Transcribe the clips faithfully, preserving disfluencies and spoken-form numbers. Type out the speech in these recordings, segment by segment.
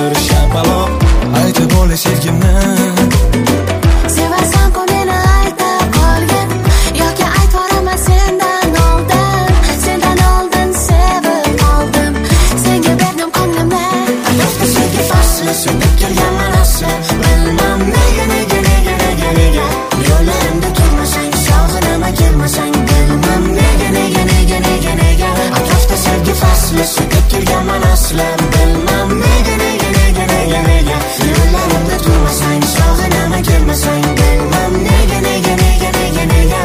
bir shapaloq aytib ol sevgimni. Sevasan ku meni ayta qolgin, yoki aytvoraman sendan oldin. Sendan oldin sevib oldim, senga berdim ko'nglimni. Atrofda sevgi fasli, so'nib kelganman asli. Bilmam nega nega nega nega nega yo'llarimda turmasang, sog'inaman kelmasang. Bilmam nega nega nega nega nega atrofda sevgi fasli, so'nib kelganman asli. Bilmam nega nega nega nega nega yo'llarimda turmasang, sog'inaman kelmasang. Bilmam nega nega nega nega nega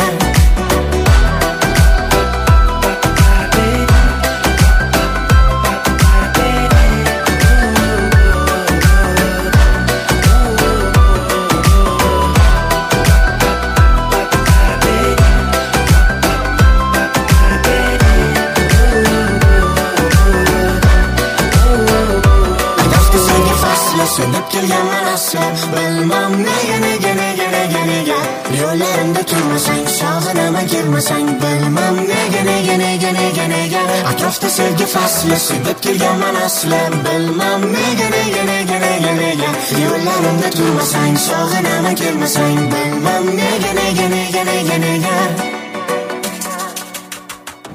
sönüp kelganman asli. Bilmam nega nega nega nega nega yo'llarimda turmasang, sog'inaman kelmasang. Bilmam nega nega nega nega nega atrofda sevgi fasli, sönüp kelganman asli. Bilmam nega nega nega nega nega yo'llarimda turmasang, sog'inaman kelmasang. Bilmam nega nega nega nega nega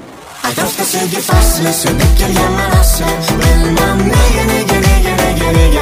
atrofda sevgi fasli, sönüp kelganman asli. Bilmam nega nega nega nega nega